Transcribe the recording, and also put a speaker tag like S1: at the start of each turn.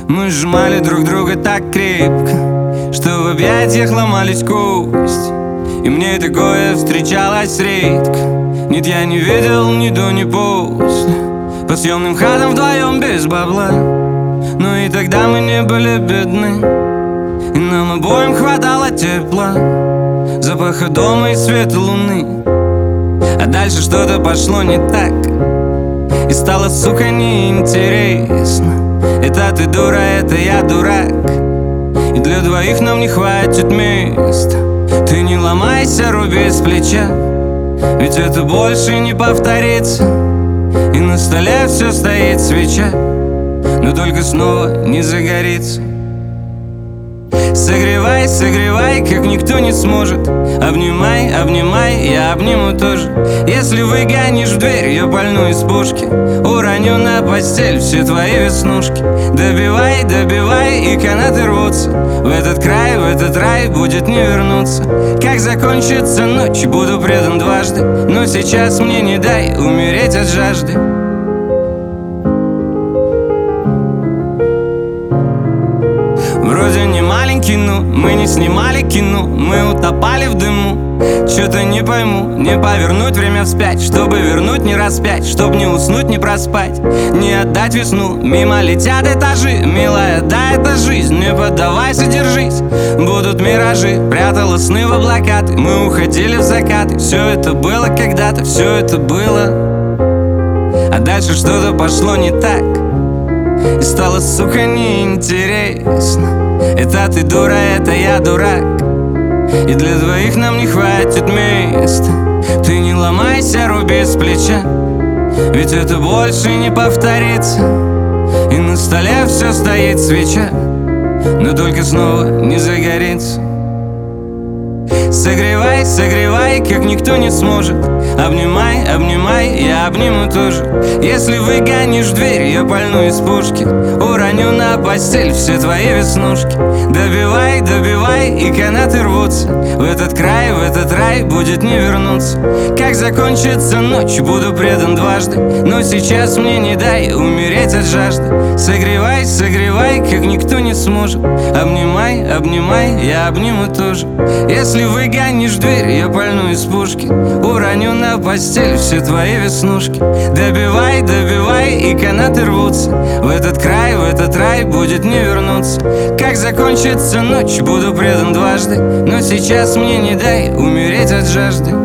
S1: Мы сжимали друг друга так крепко, что в объятиях ломались кости. И мне такое встречалось редко. Нет, я не видел ни до, ни после. По съемным хатам вдвоем без бабла. Но и тогда мы не были бедны, и нам обоим хватало тепла, запаха дома и света луны. А дальше что-то пошло не так, и стало, сука, неинтересно. Это ты дура, это я дурак, и для двоих нам не хватит места. Ты не ломайся, руби с плеча, ведь это больше не повторится. И на столе все стоит свеча, но только снова не загорится. Согревай, согревай, как никто не сможет. Обнимай, обнимай, я обниму тоже. Если выгонишь в дверь, я пальну из пушки, уроню на постель все твои веснушки. Добивай, добивай, и канаты рвутся. В этот край, в этот рай будет не вернуться. Как закончится ночь, буду предан дважды, но сейчас мне не дай умереть от жажды. Вроде не маленький, но мы не снимали кино. Мы утопали в дыму. Чё-то не пойму, не повернуть время вспять, чтобы вернуть не распять, чтоб не уснуть, не проспать, не отдать весну. Мимо летят этажи, милая, да, это жизнь. Не поддавайся, держись, будут миражи. Прятала сны в облака ты, мы уходили в закаты. Все это было когда-то, все это было. А дальше что-то пошло не так, и стало, сука, неинтересно. Это ты дура, это я дурак, и для двоих нам не хватит места. Ты не ломайся, руби с плеча, ведь это больше не повторится. И на столе все стоит свеча, но только снова не загорится. Согревай, согревай, как никто не сможет. Обнимай, обнимай, я обниму тоже. Если выгонишь в дверь, я пальну из пушки, уроню на постель все твои веснушки. Добивай, добивай, и канаты рвутся. В этот край, в этот рай будет не вернуться. Как закончится ночь, буду предан дважды, но сейчас мне не дай умереть от жажды. Согревай, согревай, как никто не сможет. Обнимай, обнимай, я обниму тоже. Если выгонишь в дверь, я пальну из пушки, уроню на постель все твои веснушки. Добивай, добивай, и канаты рвутся. В этот край, в этот рай будет не вернуться. Как закончится ночь, буду предан дважды, но сейчас мне не дай умереть от жажды.